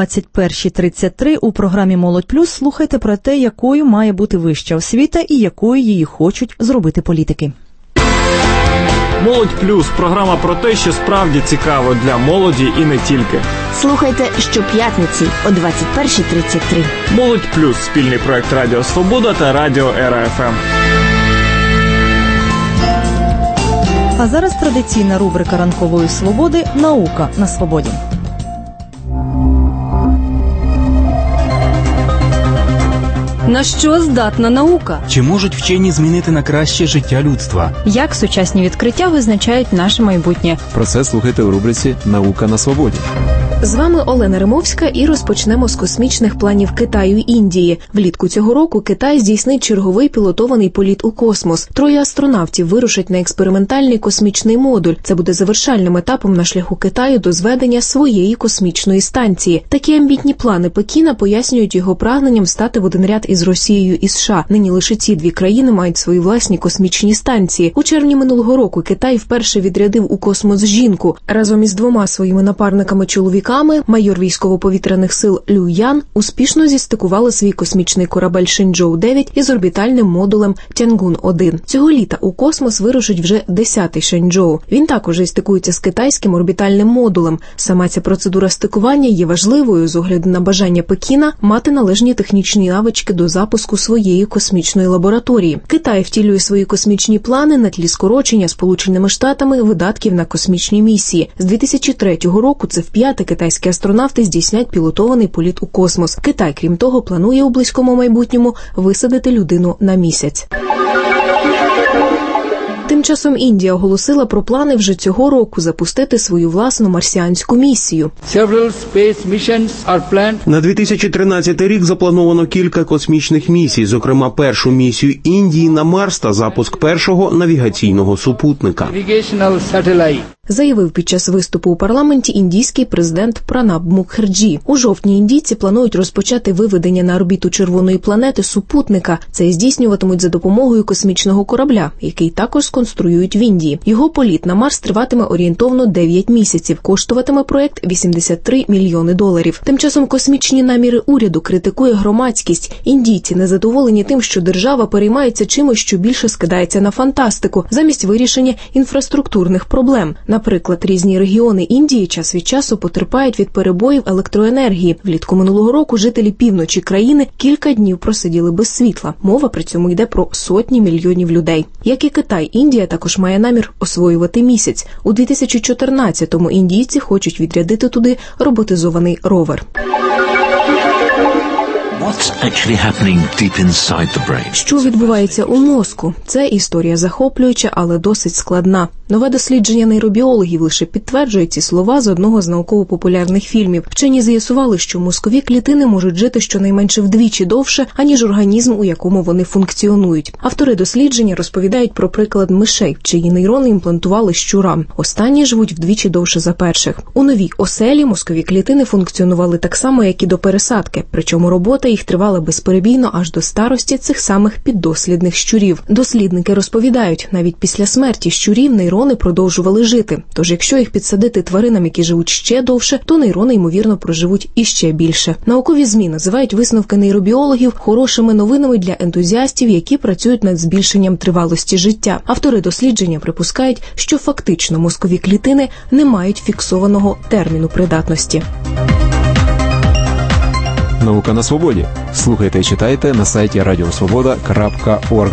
Speaker 2: 21:33 у програмі «Молодь плюс» слухайте про те, якою має бути вища освіта і якою її хочуть зробити політики.
Speaker 15: «Молодь плюс» – програма про те, що справді цікаво для молоді і не тільки.
Speaker 10: Слухайте щоп'ятниці о 21:33.
Speaker 15: «Молодь плюс» – спільний проект Радіо Свобода та Радіо Ера ФМ.
Speaker 2: А зараз традиційна рубрика ранкової свободи «Наука на свободі».
Speaker 19: На що здатна наука?
Speaker 13: Чи можуть вчені змінити на краще життя людства?
Speaker 19: Як сучасні відкриття визначають наше майбутнє?
Speaker 17: Про це слухайте у рубриці «Наука на свободі».
Speaker 19: З вами Олена Римовська і розпочнемо з космічних планів Китаю і Індії. Влітку цього року Китай здійснить черговий пілотований політ у космос. 3 астронавтів вирушать на експериментальний космічний модуль. Це буде завершальним етапом на шляху Китаю до зведення своєї космічної станції. Такі амбітні плани Пекіна пояснюють його прагненням стати в один ряд із Росією і США. Нині лише ці дві країни мають свої власні космічні станції. У червні минулого року Китай вперше відрядив у космос жінку. Разом із 2 своїми напарниками-чоловіками майор військово-повітряних сил Лю Ян успішно зістикували свій космічний корабель Шенчжоу-9 із орбітальним модулем Тянгун-1. Цього літа у космос вирушить вже 10-й Шенчжоу. Він також стикується з китайським орбітальним модулем. Сама ця процедура стикування є важливою з огляду на бажання Пекіна мати належні технічні навички до запуску своєї космічної лабораторії. Китай втілює свої космічні плани на тлі скорочення Сполученими Штатами видатків на космічні місії. З 2003 року це вп'яте китайські астронавти здійснять пілотований політ у космос. Китай, крім того, планує у близькому майбутньому висадити людину на місяць. Тим часом Індія оголосила про плани вже цього року запустити свою власну марсіанську місію.
Speaker 6: На 2013 рік заплановано кілька космічних місій, зокрема першу місію Індії на Марс та запуск першого навігаційного супутника.
Speaker 19: заявив під час виступу у парламенті індійський президент Пранаб Мукхерджі. У жовтні індійці планують розпочати виведення на орбіту червоної планети супутника. Це здійснюватимуть за допомогою космічного корабля, який також сконструюють в Індії. Його політ на Марс триватиме орієнтовно 9 місяців. Коштуватиме проект $83 мільйони. Тим часом космічні наміри уряду критикує громадськість. Індійці незадоволені тим, що держава переймається чимось, що більше скидається на фантастику, замість вирішення інфраструктурних проблем. Наприклад, різні регіони Індії час від часу потерпають від перебоїв електроенергії. Влітку минулого року жителі півночі країни кілька днів просиділи без світла. Мова при цьому йде про сотні мільйонів людей. Як і Китай, Індія також має намір освоювати місяць. У 2014-му індійці хочуть відрядити туди роботизований ровер. Що відбувається у мозку? Це історія захоплююча, але досить складна. Нове дослідження нейробіологів лише підтверджує ці слова з одного з науково-популярних фільмів. Вчені з'ясували, що мозкові клітини можуть жити щонайменше вдвічі довше, аніж організм, у якому вони функціонують. Автори дослідження розповідають про приклад мишей, чиї нейрони імплантували щурам. Останні живуть вдвічі довше за перших. У новій оселі мозкові клітини функціонували так само, як і до пересадки, причому робота їх тривала безперебійно аж до старості цих самих піддослідних щурів. Дослідники розповідають, навіть після смерті щурів нейрони продовжували жити. Тож, якщо їх підсадити тваринам, які живуть ще довше, то нейрони, ймовірно, проживуть іще більше. Наукові ЗМІ називають висновки нейробіологів хорошими новинами для ентузіастів, які працюють над збільшенням тривалості життя. Автори дослідження припускають, що фактично мозкові клітини не мають фіксованого терміну придатності.
Speaker 17: Наука на свободі. Слухайте і читайте на сайті radiosvoboda.org.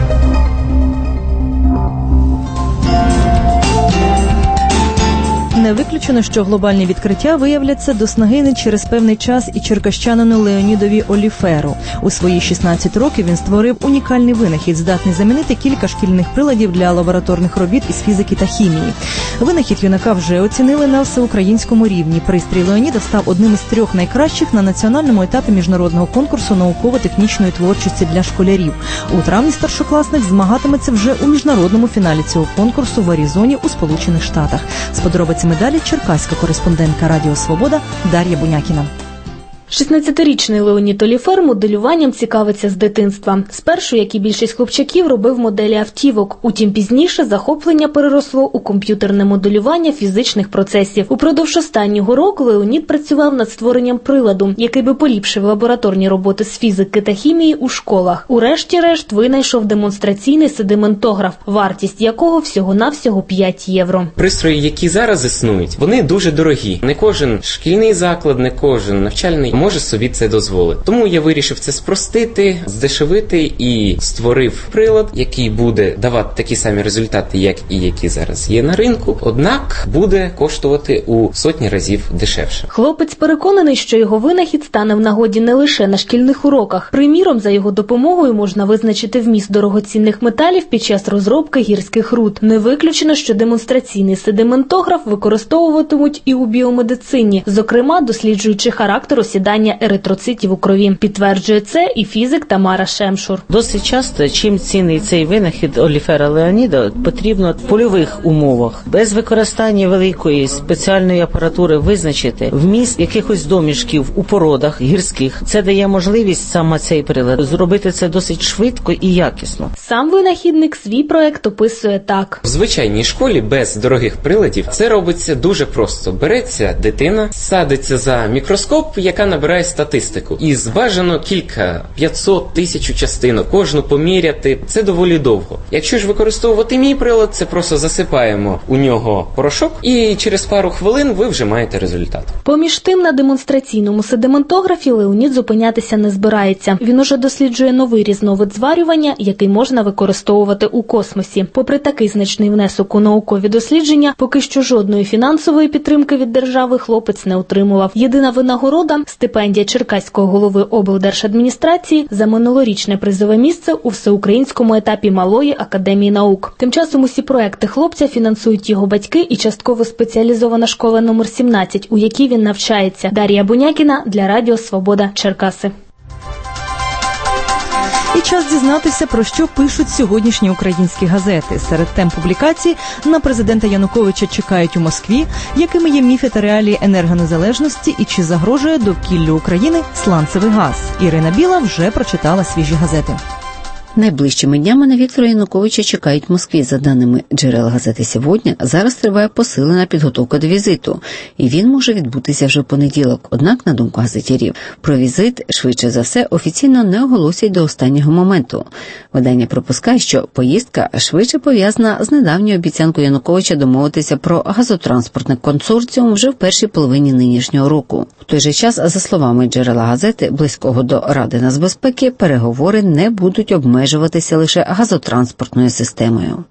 Speaker 2: Не виключено, що глобальні відкриття виявляться до снаги не через певний час і черкащанину Леонідові Оліферу. У свої 16 років він створив унікальний винахід, здатний замінити кілька шкільних приладів для лабораторних робіт із фізики та хімії. Винахід юнака вже оцінили на всеукраїнському рівні. Пристрій Леоніда став одним із 3 найкращих на національному етапі міжнародного конкурсу науково-технічної творчості для школярів. У травні старшокласник змагатиметься вже у міжнародному фіналі цього конкурсу в Аризоні у Сполучених Штатах. З подробицями далі черкаська кореспондентка Радіо Свобода Дар'я Бунякіна.
Speaker 4: 16-річний Леонід Оліфер моделюванням цікавиться з дитинства. Спершу, як і більшість хлопчаків, робив моделі автівок. Утім, пізніше захоплення переросло у комп'ютерне моделювання фізичних процесів. Упродовж останнього року Леонід працював над створенням приладу, який би поліпшив лабораторні роботи з фізики та хімії у школах. Урешті-решт винайшов демонстраційний седиментограф, вартість якого всього-навсього 5 євро.
Speaker 5: Пристрої, які зараз існують, вони дуже дорогі. Не кожен шкільний заклад, не кожен навчальний може собі це дозволити. Тому я вирішив це спростити, здешевити і створив прилад, який буде давати такі самі результати, як і які зараз є на ринку, однак буде коштувати у сотні разів дешевше.
Speaker 4: Хлопець переконаний, що його винахід стане в нагоді не лише на шкільних уроках. Приміром, за його допомогою можна визначити вміст дорогоцінних металів під час розробки гірських руд. Не виключено, що демонстраційний седиментограф використовуватимуть і у біомедицині, зокрема, досліджуючи характер осідання еритроцитів у крові. Підтверджує це і фізик Тамара Шемшур.
Speaker 9: Досить часто, чим цінний цей винахід Оліфера Леоніда, потрібно в польових умовах, без використання великої спеціальної апаратури визначити вміст якихось домішків у породах гірських. Це дає можливість саме цей прилад зробити це досить швидко і якісно.
Speaker 4: Сам винахідник свій проект описує так.
Speaker 5: В звичайній школі без дорогих приладів це робиться дуже просто. Береться дитина, садиться за мікроскоп, яка набирає статистику. І бажано кілька 500 1000 частинок, кожну поміряти. Це доволі довго. Якщо ж використовувати мій прилад, це просто засипаємо у нього порошок і через пару хвилин ви вже маєте результат.
Speaker 4: Поміж тим, на демонстраційному седиментографі Леонід зупинятися не збирається. Він уже досліджує новий різновид зварювання, який можна використовувати у космосі. Попри такий значний внесок у наукові дослідження, поки що жодної фінансової підтримки від держави хлопець не отримував. Єдина винагорода – стипендія черкаського голови облдержадміністрації за минулорічне призове місце у всеукраїнському етапі Малої академії наук. Тим часом усі проекти хлопця фінансують його батьки і частково спеціалізована школа номер 17, у якій він навчається. Дар'я Бунякіна для Радіо Свобода, Черкаси.
Speaker 2: І час дізнатися, про що пишуть сьогоднішні українські газети. Серед тем публікацій на президента Януковича чекають у Москві, якими є міфи та реалії енергонезалежності і чи загрожує довкіллю України сланцевий газ. Ірина Біла вже прочитала свіжі газети.
Speaker 3: Найближчими днями на Віктора Януковича чекають в Москві. За даними джерел газети «Сьогодні», зараз триває посилена підготовка до візиту, і він може відбутися вже в понеділок. Однак, на думку газетярів, про візит, швидше за все, офіційно не оголосять до останнього моменту. Видання припускає, що поїздка швидше пов'язана з недавньою обіцянкою Януковича домовитися про газотранспортний консорціум вже в першій половині нинішнього року. В той же час, за словами джерела газети, близького до Ради нацбезпеки, переговори не будуть обмежуватися лише газотранспортною системою.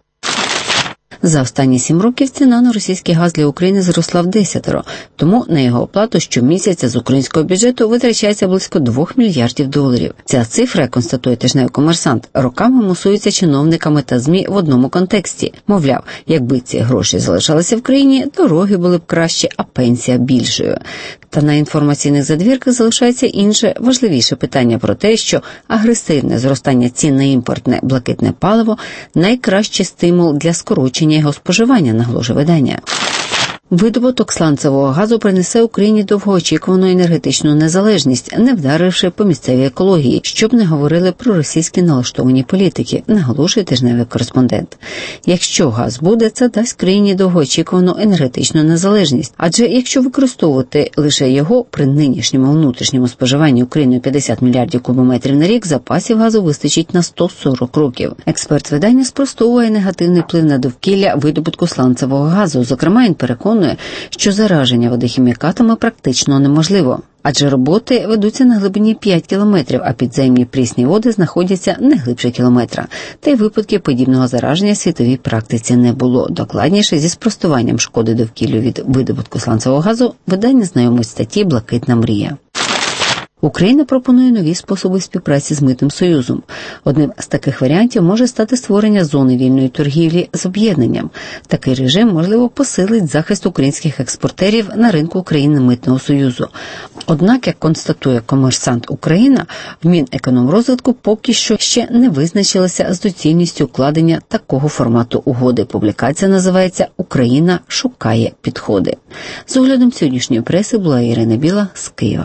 Speaker 3: За останні 7 років ціна на російський газ для України зросла в 10-ро, тому на його оплату щомісяця з українського бюджету витрачається близько $2 мільярдів. Ця цифра, констатує тижневий «Комерсант», роками мусується чиновниками та ЗМІ в одному контексті. Мовляв, якби ці гроші залишалися в країні, дороги були б краще, а пенсія більшою. Та на інформаційних задвірках залишається інше, важливіше питання про те, що агресивне зростання цін на імпортне блакитне паливо – найкращий стимул для скорочення його споживання, наголошує видання. Видобуток сланцевого газу принесе Україні довгоочікувану енергетичну незалежність, не вдаривши по місцевій екології, щоб не говорили про російські налаштовані політики, наголошує тижневий «Кореспондент». Якщо газ буде, це дасть країні довгоочікувану енергетичну незалежність. Адже якщо використовувати лише його при нинішньому внутрішньому споживанні Україною 50 мільярдів кубометрів на рік, запасів газу вистачить на 140 років. Експерт видання спростовує негативний вплив на довкілля видобутку сланцевого газу. Зокрема, він переконує, що зараження води хімікатами практично неможливо. Адже роботи ведуться на глибині 5 кілометрів, а підземні прісні води знаходяться не глибше кілометра. Та й випадків подібного зараження в світовій практиці не було. Докладніше, зі спростуванням шкоди довкіллю від видобутку сланцевого газу, видання знайомить статті «Блакитна мрія». Україна пропонує нові способи співпраці з Митним союзом. Одним з таких варіантів може стати створення зони вільної торгівлі з об'єднанням. Такий режим, можливо, посилить захист українських експортерів на ринку країн Митного союзу. Однак, як констатує «Комерсант Україна», в Мінекономрозвитку поки що ще не визначилася з доцільністю укладення такого формату угоди. Публікація називається «Україна шукає підходи». З оглядом сьогоднішньої преси була Ірина Біла з Києва.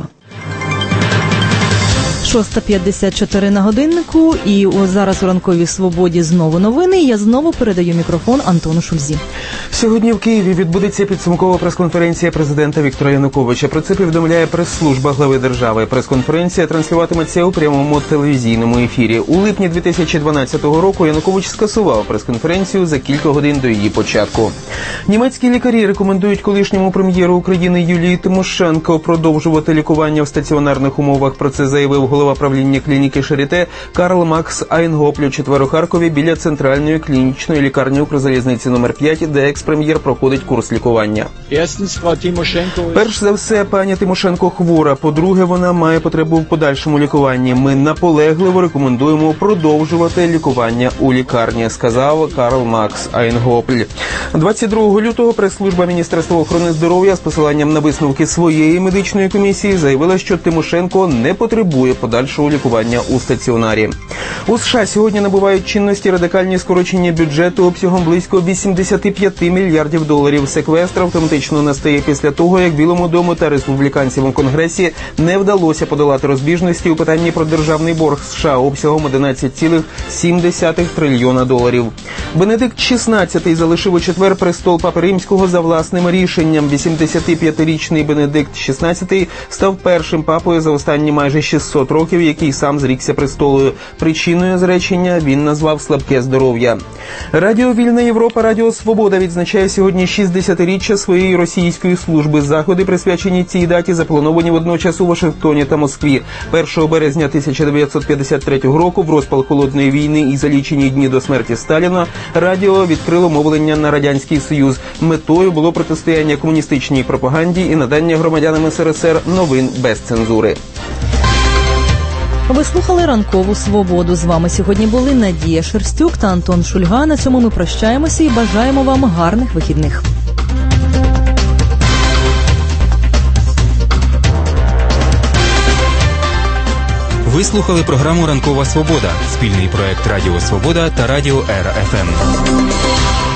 Speaker 2: 6:54 на годиннику, і зараз у ранковій свободі знову новини. Я знову передаю мікрофон Антону Шульзі.
Speaker 6: Сьогодні в Києві відбудеться підсумкова прес-конференція президента Віктора Януковича. Про це повідомляє прес-служба глави держави. Прес-конференція транслюватиметься у прямому телевізійному ефірі. У липні 2012 року Янукович скасував прес-конференцію за кілька годин до її початку. Німецькі лікарі рекомендують колишньому прем'єру України Юлії Тимошенко продовжувати лікування в стаціонарних умовах. Про це заявив голова правління клініки Шаріте Карл Макс Айнгопль у четвер у Харкові біля центральної клінічної лікарні Укрзалізниці номер 5, де екс-прем'єр проходить курс лікування. Перш за все, пані Тимошенко хвора. По-друге, вона має потребу в подальшому лікуванні. Ми наполегливо рекомендуємо продовжувати лікування у лікарні, сказав Карл Макс Айнгопль. 22 лютого прес-служба Міністерства охорони здоров'я з посиланням на висновки своєї медичної комісії заявила, що Тимошенко не потребує подальшого лікування у стаціонарі. У США сьогодні набувають чинності радикальні скорочення бюджету обсягом близько $85 мільярдів. Секвестр автоматично настає після того, як Білому дому та республіканцям у Конгресі не вдалося подолати розбіжності у питанні про державний борг США обсягом $11,7 трильйона. Бенедикт XVI залишив у четвер престол Папи Римського за власним рішенням. 85-річний Бенедикт XVI став першим папою за останні майже 600 років, який сам зрікся престолу. Причиною зречення він назвав слабке здоров'я. Радіо «Вільна Європа», Радіо Свобода відзначає сьогодні 60-річчя своєї російської служби. Заходи, присвячені цій даті, заплановані водночас у Вашингтоні та Москві. 1 березня 1953 року, в розпал Холодної війни і за лічені дні до смерті Сталіна, радіо відкрило мовлення на Радянський Союз. Метою було протистояння комуністичній пропаганді і надання громадянам СРСР новин без цензури.
Speaker 2: Ви слухали «Ранкову свободу». З вами сьогодні були Надія Шерстюк та Антон Шульга. На цьому ми прощаємося і бажаємо вам гарних вихідних.
Speaker 13: Ви слухали програму «Ранкова Свобода» – спільний проект Радіо Свобода та Радіо РФМ.